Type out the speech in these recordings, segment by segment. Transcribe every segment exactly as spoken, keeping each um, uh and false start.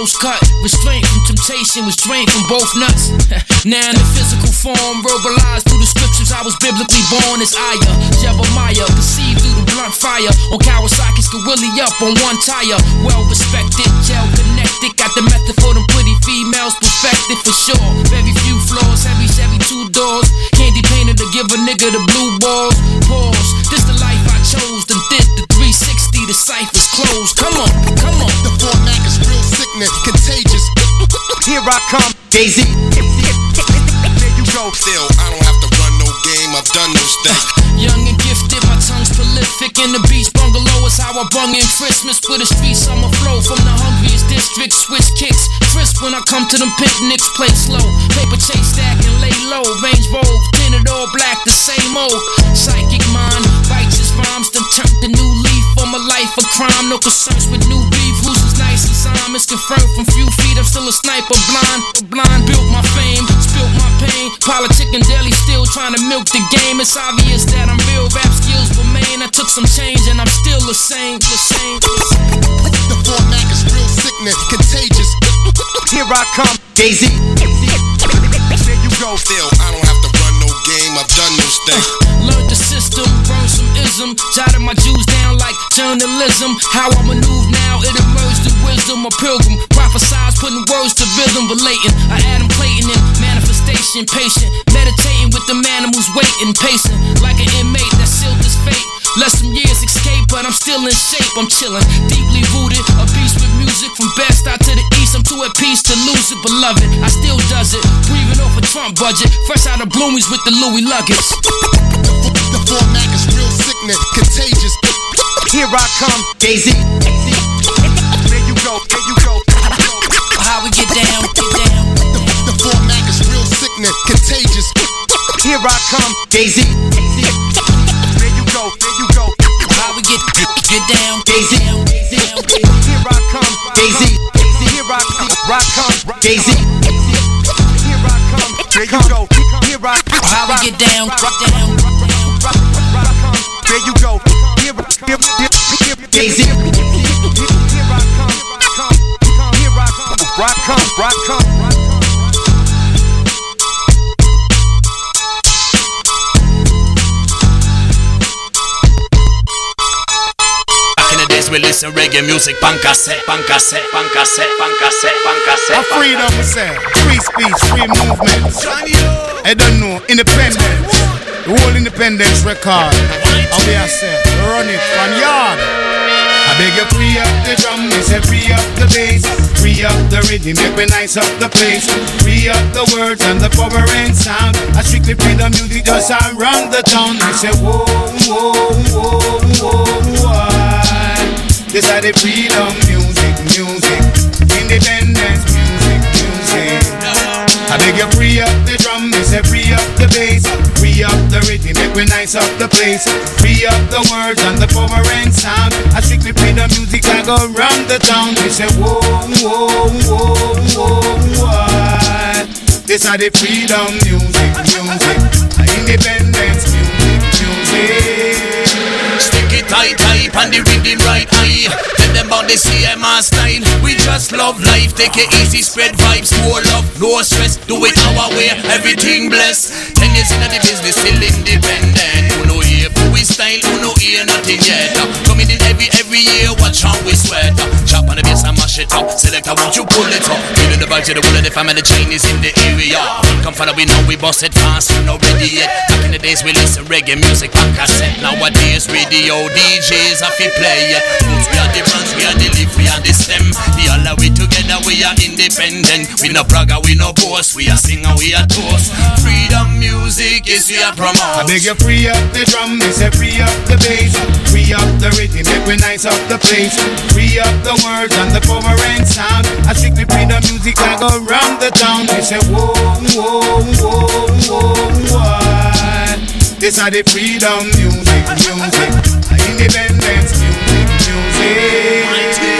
close cut. Restraint from temptation was drained from both nuts. Now in the physical form, verbalized through the scriptures, I was biblically born as Aya, Jebemiah, conceived through the blunt fire. On Kawasaki's Gorilla up on one tire. Well respected, gel connected, got the method for them pretty females perfected for sure. Very few flaws, heavy Chevy two doors. Candy painted to give a nigga the blue balls. Pause, this the life I chose, then did the three sixty, the cipher's closed. Come on, come on. The format is real sickness, contagious. Here I come, Jay-Z. There you go. Still, I don't have to run no game, I've done those things. Young and gifted, my tongue's prolific. In the beach bungalow is how I bung in Christmas. With a street summer flow from the hungriest district. Switch kicks, crisp when I come to them picnics. Play slow, paper chase stack and lay low. Range Rover, tinted all black, the same old. Psychic mind, righteous rhymes, then turned the new leaf on my life. A crime, no concerns with new beef. Who's as nice as I'm? It's confirmed from few feet. I'm still a sniper, blind, blind. Built my fame, spilt my pain. Politic and daily still trying to milk the game. It's obvious that I'm real, rap skills remain. I took some change and I'm still the same, the same, the same. The format is real sickness, contagious. Here I come, Jay-Z. There you go. Still, I don't have to run no game, I've done those things. Uh, learned the system, burned some ism, jotted my Jews down like journalism. How I maneuver now, it emerged in wisdom. A pilgrim, prophesize, putting words to rhythm, relating. I Adam Clayton in manifestation, patient, meditating with the man who's waiting, pacing like an inmate that sealed his fate. Let some years escape, but I'm still in shape. I'm chilling, deeply rooted, a beast with music from best out to the east. I'm too at peace to lose it, beloved. I still does it, breathing off a Trump budget, fresh out of Bloomies with the Louis luggage. The format is real sickness, contagious. Here I come, Jay-Z. There you go, there you go. How we get down, get down. The, the format is real sickness, contagious. Here I come, Jay-Z. There you go, there you go. How we get get down, Jay-Z. Here I come, Jay-Z. Here I come, rock come, Jay-Z. Here I come, there you go. Here I come. How we get down, get down. There you go. Here, here, here, here, Jay-Z. Here I come, come, come. Here I come, rock come, rock come, rock come. We listen reggae music, pan cassette, pan cassette, pan cassette, pan cassette, pan cassette. A freedom, we say. Free speech, free movement. I don't know, independence. The whole independence record. How we are say, run it from yard. I beg you free up the drum, we say free up the bass. Free up the rhythm, make me nice up the place. Free up the words and the power and sound. I strictly play the music just around the town. We say whoa, whoa, whoa, whoa, whoa. This are the freedom music, music, independence music, music. I beg you free up the drum, me say free up the bass. Free up the rhythm, make we nice up the place. Free up the words and the power and sound. I strictly play the music, I go round the town. Me say whoa, whoa, whoa, whoa, whoa. This are the freedom music, music, independence music, music. Stick it tight, tight, and the rhythm right high. Tell them about the C M R style. We just love life, take it easy, spread vibes, more love, no stress. Do it our way, everything blessed. Ten years into the business, still independent. Who know here, who is style, who know here, nothing yet. Coming in every, every year, watch how we sweat. Chop on the bass and mash it up. Select, I want you pull it up. Feeling the vibes of the whole of the family, Chinese in the area. Come follow, we know we bust it fast, we not ready yet. Back in the days, we listen reggae music, on cassette. Nowadays, radio D Js have to play it. Roots, we are the branch, we are the leaf, we are the stem. The all we together, we are independent. We no bragger, we no boast. We are singer, we are toast. Freedom music is we are promote. I beg you free up the drum, me say free up the bass. Free up the rhythm, make we nice up the place. Free up the words and the power and sound. I strictly play the music, I go round the town. They say whoa, whoa, whoa, whoa, whoa. This are the freedom music, music, independence music, music.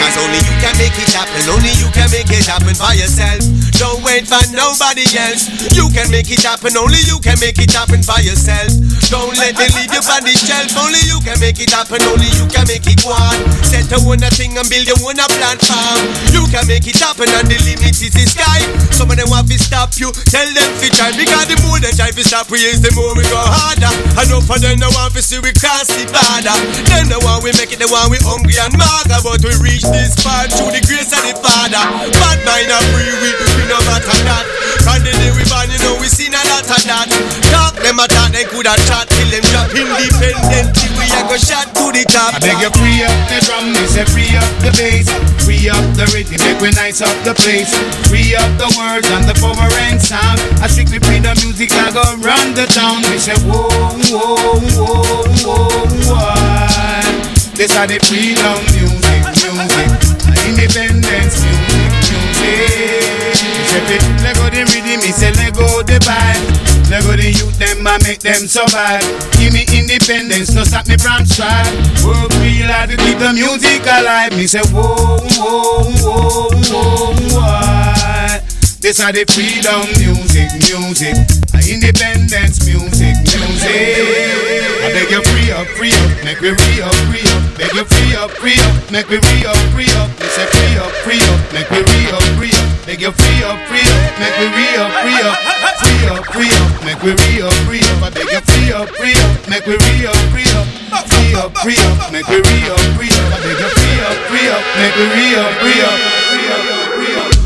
Cause only you can make it happen, only you can make it happen by yourself. Don't wait for nobody else. You can make it happen, only you can make it happen by yourself. Don't let them leave you on the shelf. Only you can make it happen, only you can make it one. Set a one thing and build a one platform. You can make it happen and the limit is the sky. Some of them want to stop you, tell them to try. Because the more they try to stop we is the more we go harder. And no for them no want to see we cross the border. Them the one we make it, the one we hungry and mager. But we reach this far through the grace of the Father. Bad mind and free we, we no matter that. From the day we born you know we seen a lot of that. Talk them a talk they could have chat till them drop independently. We a go shot to the top. I beg you free up the drum, me say free up the bass. Free up the rhythm, make we nice up the place. Free up the words and the power and sound. I strictly play the music, I go run the town. We say whoa, whoa, whoa, whoa, whoa. This are the freedom music, music. Independence music, music. Say fit, let go the rhythm, me say let go the vibe. Let go the youth, them and make them survive. Give me independence, no stop me from strive. Work real hard to keep the music alive. Me say whoa, whoa, whoa, whoa, whoa. This are the freedom music, music. Independence music, music. I beg you free up, free up, make we re up, free up. Beg you free up, free up, make we re up, free up. Me say free up, free up, make we re up, free up. Beg you free up, free up, make we re up, free up. Free up, free up, make we re up, free up. I beg you free up, free up, make we re up, free up. Free up, free up, make we re up, free up. I beg you free up, free up, make we re up, free up. Free up, free up.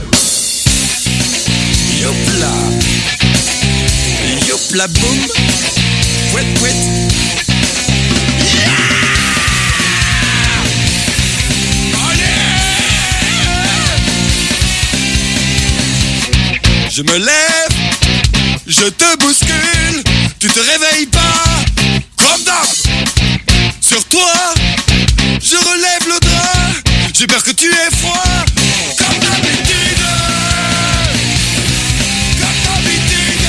Yopla, yopla boom, wet wet. Yeah! Je me lève, je te bouscule, tu te réveilles pas, comme d'hab. Sur toi, je relève le drap, j'ai peur que tu aies froid, comme d'habitude. Comme d'habitude.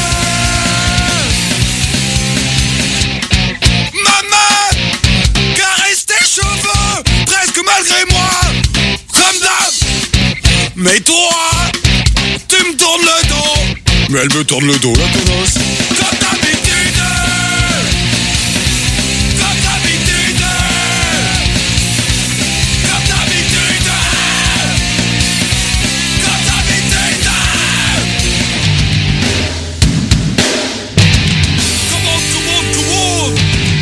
Maman, caresse tes cheveux, presque malgré moi, comme d'hab. Mais toi, tu me tournes le dos. Mais elle me tourne le dos, la connasse. Comme d'habitude. Comme d'habitude. Comme d'habitude. Comme d'habitude. Come on, come on, come on.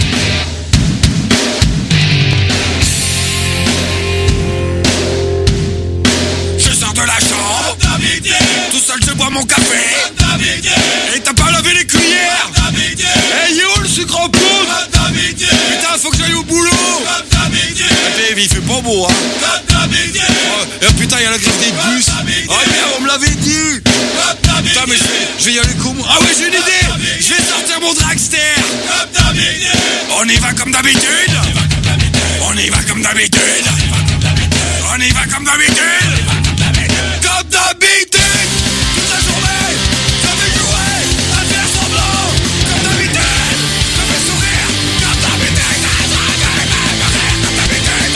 Je sors de la chambre. Tout seul je bois mon café. Et t'as pas lavé les cuillères. Et hey, yo le sucre en poudre. Putain faut que j'aille au boulot. Et puis il fait pas beau hein. Oh, et putain y'a la grève des bus. Oh bien on me l'avait dit. Putain mais je vais, je vais y aller comment. Ah ouais j'ai une idée. Je vais sortir mon dragster. On y va comme d'habitude. On y va comme d'habitude. On y va comme d'habitude. Comme d'habitude. Toute la journée, je vais jouer, à faire semblant. Comme d'habitude, je vais sourire. Comme d'habitude, comme d'habitude,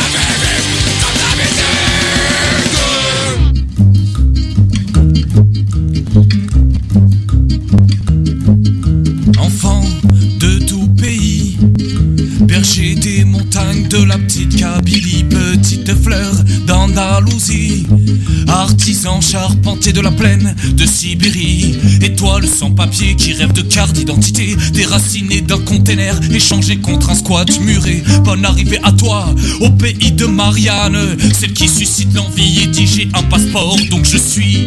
comme d'habitude. Enfant de tout pays, berger des montagnes de la petite Kabylie, petite fleur d'Andalousie, artisan charpentier de la plaine de Sibérie, étoile sans papier qui rêve de carte d'identité, déraciné d'un container, échangé contre un squat muré. Bonne arrivée à toi, au pays de Marianne, celle qui suscite l'envie et dit j'ai un passeport donc je suis.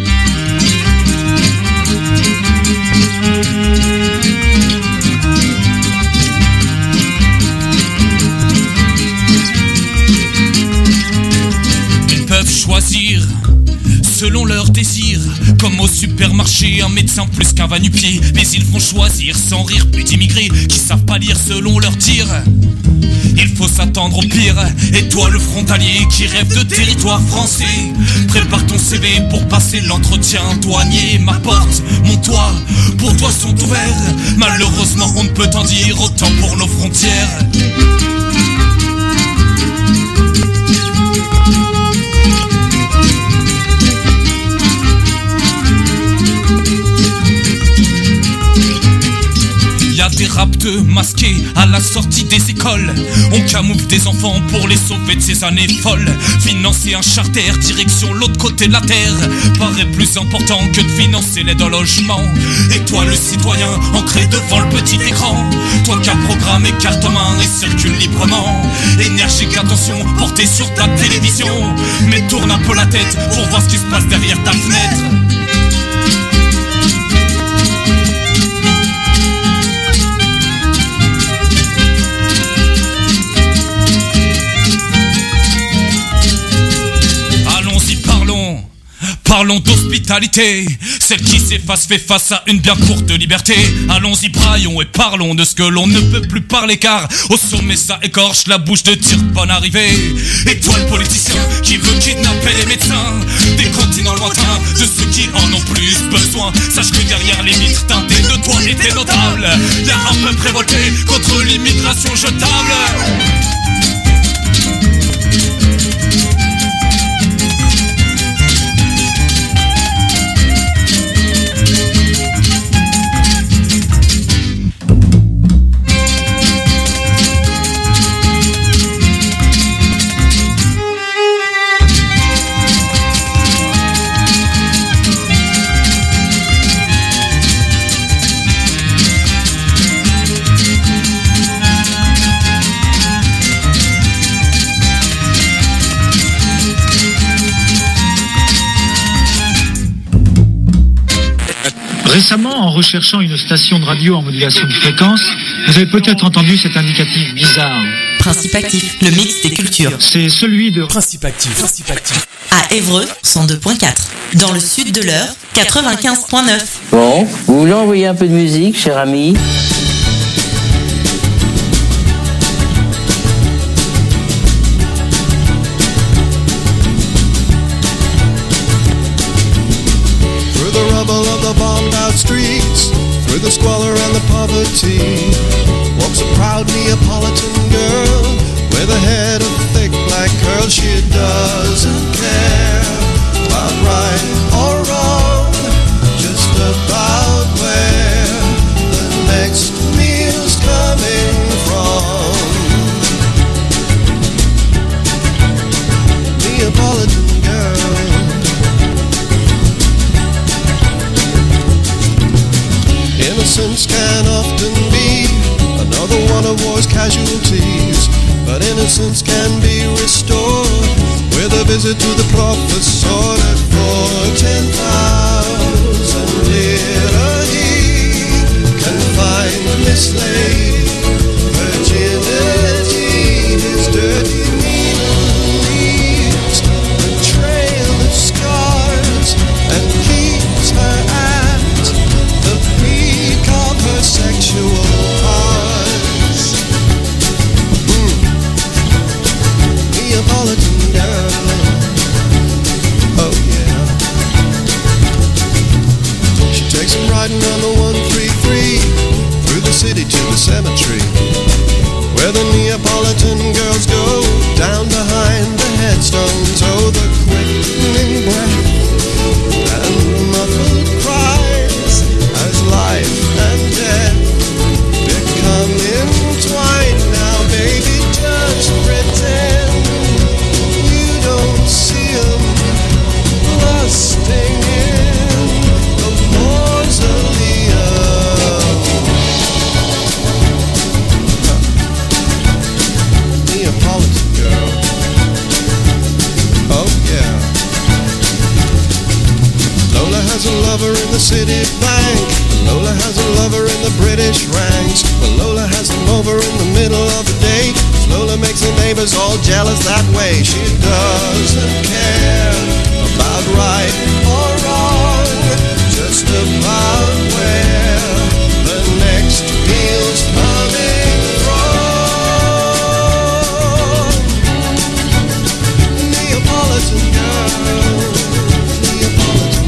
Choisir selon leurs désirs, comme au supermarché, un médecin plus qu'un va-nu-pied. Mais ils vont choisir sans rire plus d'immigrés qui savent pas lire selon leurs dires. Il faut s'attendre au pire. Et toi le frontalier qui rêve de territoire français, prépare ton C V pour passer l'entretien douanier. Ma porte, mon toit, pour toi sont ouverts. Malheureusement on ne peut en dire autant pour nos frontières. deux masqués à la sortie des écoles. On camoufle des enfants pour les sauver de ces années folles. Financer un charter direction l'autre côté de la terre paraît plus important que de financer l'aide au logement. Et toi le citoyen ancré devant le petit écran, toi qui as programmé carte en main et circule librement, énergique attention portée sur ta télévision, mais tourne un peu la tête pour voir ce qui se passe derrière ta fenêtre. Parlons d'hospitalité, celle qui s'efface fait face à une bien courte liberté. Allons-y braillons et parlons de ce que l'on ne peut plus parler, car au sommet ça écorche la bouche de dire bonne arrivée. Et toi le politicien qui veut kidnapper les médecins des continents lointains, de ceux qui en ont plus besoin, sache que derrière les vitres teintées de toi et tes notables, y'a un peuple révolté contre l'immigration jetable. Récemment, en recherchant une station de radio en modulation de fréquence, vous avez peut-être entendu cet indicatif bizarre. Principe Actif, le mix des cultures. C'est celui de Principe Actif. Principe Actif. À Évreux, cent deux point quatre. Dans le sud de l'Eure, quatre-vingt-quinze point neuf. Bon, vous voulez envoyer un peu de musique, cher ami ? Streets, through the squalor and the poverty, walks a proud Neapolitan girl with a head of thick black curls. She doesn't care about right or wrong, just about where the next meal's coming from. Neapolitan girl. Innocence can often be another one of war's casualties, but innocence can be restored with a visit to the prophet's sword. For ten thousand lira he can find mislaid virginity. His dirty needle leaves a trail of scars and keeps her at the peak of her sexual parts. Mm. Neapolitan girl. Oh yeah. She takes him riding on the one three three through the city to the cemetery, where the Neapolitan girls go down behind the headstones. Oh, the quickening breath and the muffled cries as life and death become entwined. Now, baby, just pretend you don't see them lusting in the mausoleum. Neapolitan girl. Oh yeah. Lola has a lover in the city bank. Lola has a lover in the British ranks. But Lola has them over in the middle of the day. Lola makes her neighbors all jealous that way. She doesn't care about right or wrong, just about where the next meal's coming from. Neapolitan girl. Neapolitan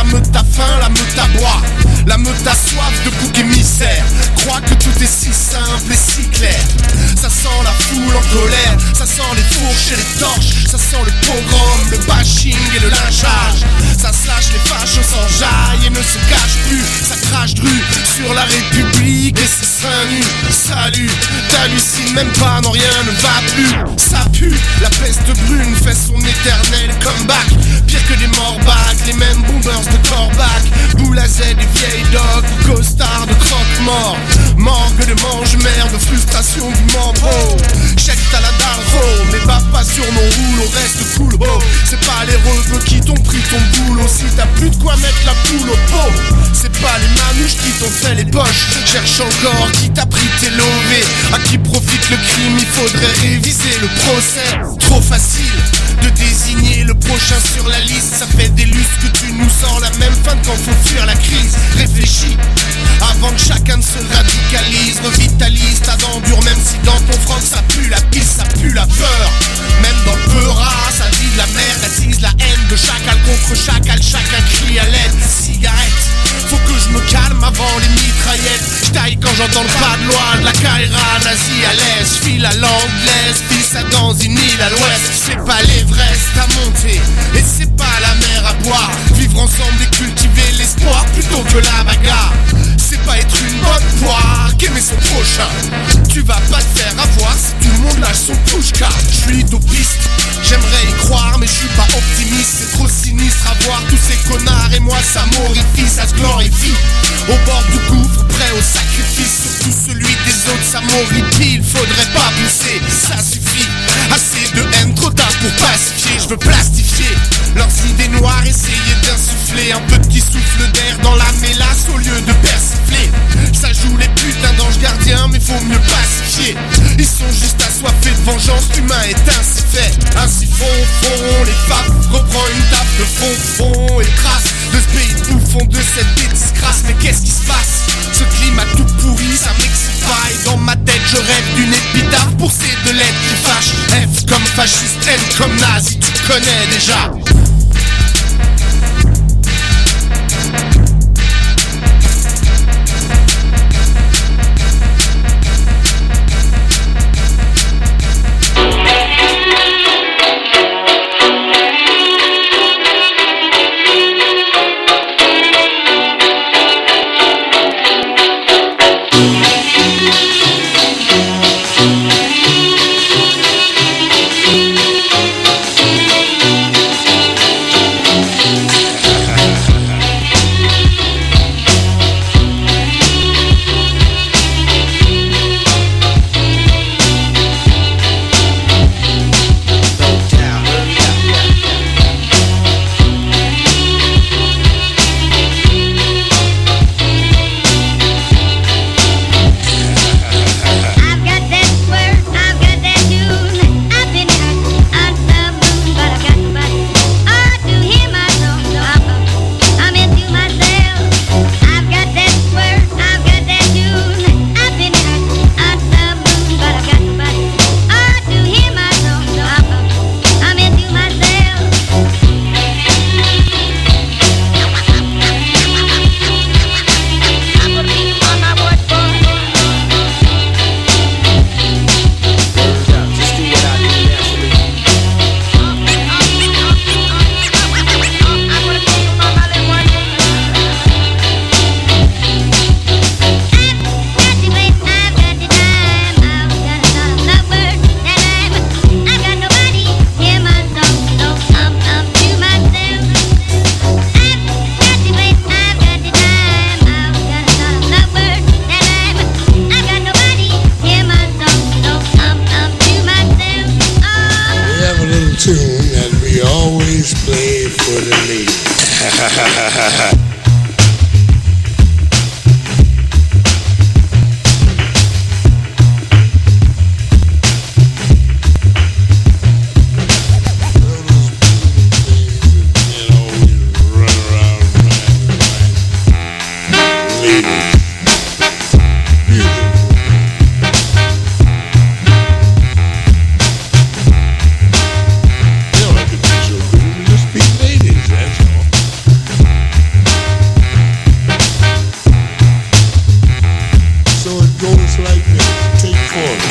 la meute a faim, la meute a boire. La meute a soif de bouc émissaire. Crois que tout est si simple et si clair. Ça sent la foule en colère, ça sent les fourches et les torches. Ça sent le pogrom, le bashing et le lynchage. Ça slash les fachos s'enjaillent et ne se cache plus. Ça crache dru sur la République et ses seins nus. Salut, t'hallucines même pas, non rien ne va plus. Ça pue, la peste brune fait son éternel comeback. Pire que des morbacs, les mêmes bombers de Corbac. Boule à Z et vieilles dogs, costards de croque-mort. Morgue de mange-merde, frustration du membre. Oh, check t'as la dalle, oh, mais va pas sur nos rouleaux, reste cool, oh. C'est pas les rebeux qui t'ont pris ton boulot. Si t'as plus de quoi mettre la poule au pot, c'est pas les manouches qui t'ont fait les poches. Cherche encore qui t'a pris tes lovés. À qui profite le crime, il faudrait réviser le procès. Trop facile de désigner le prochain sur la liste. Ça fait des lustres que tu nous sors la même fin quand faut fuir la crise. Réfléchis avant que chacun ne se radicalise. Revitalise ta dent dure, même si dans ton franc ça pue la pisse, ça pue la peur. Même dans le peura, ça dit de la merde, attise la haine de chacal contre chacal. Chacun crie à l'aide, cigarette. Faut que je me calme avant les mitraillettes. J'taille quand j'entends le pas de loi de la Kaira nazie à l'est. J'file à l'anglaise, file ça dans une île à l'ouest. C'est pas l'Everest à monter et c'est pas la mer à boire. Vivre ensemble et cultiver l'espoir plutôt que la bagarre. C'est pas être une bonne poire qu'aimer son prochain. Tu vas pas te faire avoir si tout le monde lâche son push-car. J'suis utopiste, j'aimerais y croire mais j'suis pas optimiste. C'est trop sinistre à voir tous ces connards et moi ça m'horrifie, ça se glorifie. Au bord du gouffre, prêt au sacrifice. Surtout celui des autres, ça m'horripile. Faudrait pas pousser, ça suffit. Assez de haine, trop tard pour pacifier. Je veux plastifier leurs idées noires, essayer d'insuffler un petit souffle d'air dans la mélasse au lieu de persifler. Ça joue les putains d'anges gardiens, mais faut mieux pacifier. Ils sont juste assoiffés de vengeance, l'humain est ainsi fait. Ainsi font, font les fables, reprend une table de fond, fond et trace de ce pays de bouffon, de cette bêtise crasse. Mais qu'est-ce qui se passe? Ce climat tout pourri, ça m'excite pas. Et dans ma tête, je rêve d'une épitaphe pour ces deux lettres qui fâchent. F comme fasciste, N comme nazi, tu connais déjà.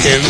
him.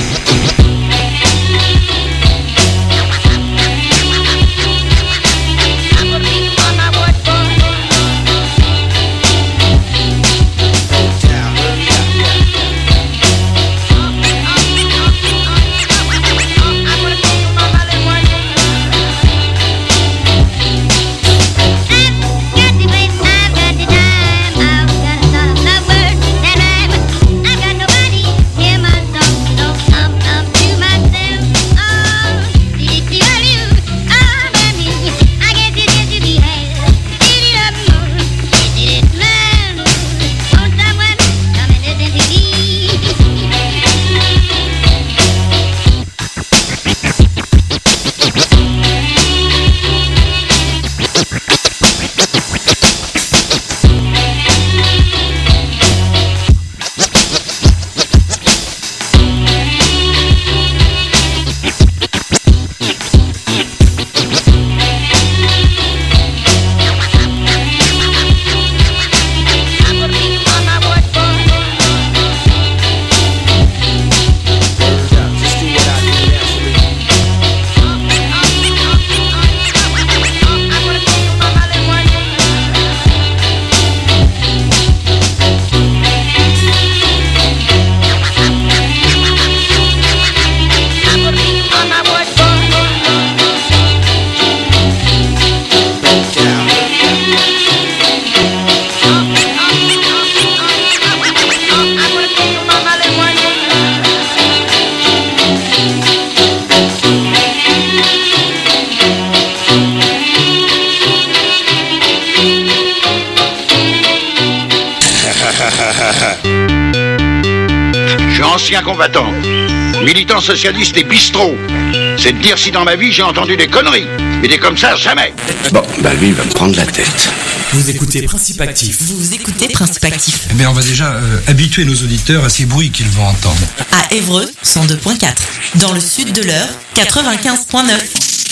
Je suis ancien combattant, militant socialiste et bistrot. C'est de dire si dans ma vie j'ai entendu des conneries. Mais des comme ça, jamais. Bon, bah lui, il va me prendre la tête. Vous écoutez Principe Actif. Vous écoutez Principe Actif. Eh bien, on va déjà euh, habituer nos auditeurs à ces bruits qu'ils vont entendre. À Évreux, cent deux point quatre. Dans le sud de l'Eure, quatre-vingt-quinze point neuf.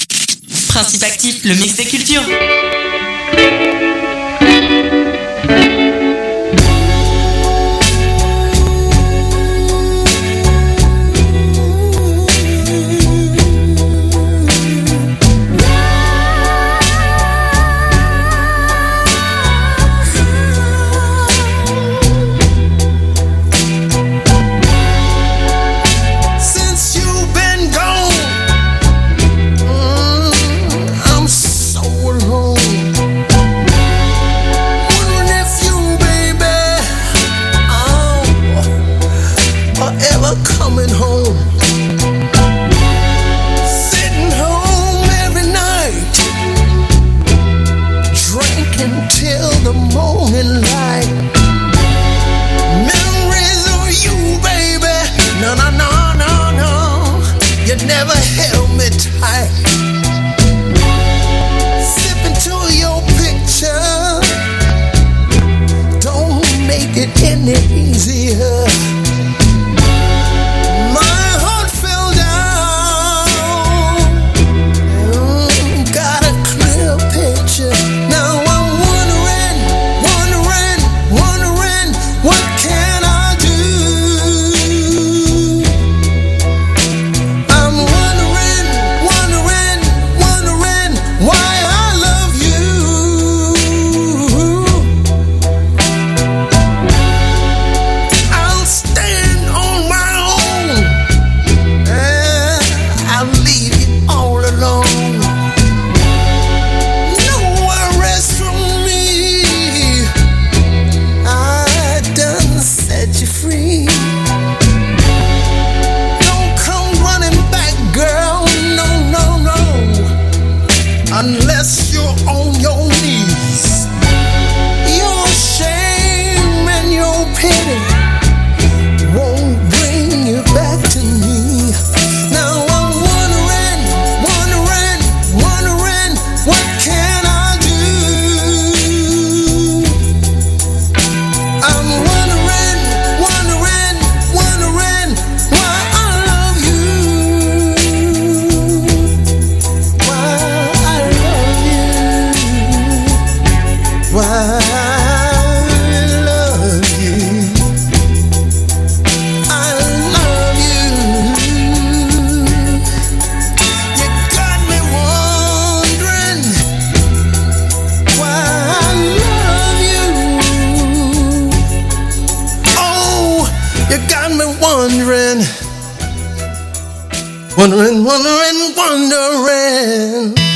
Principe Actif, le mix des cultures. Wondering, wondering wondering, wondering, wondering, wondering.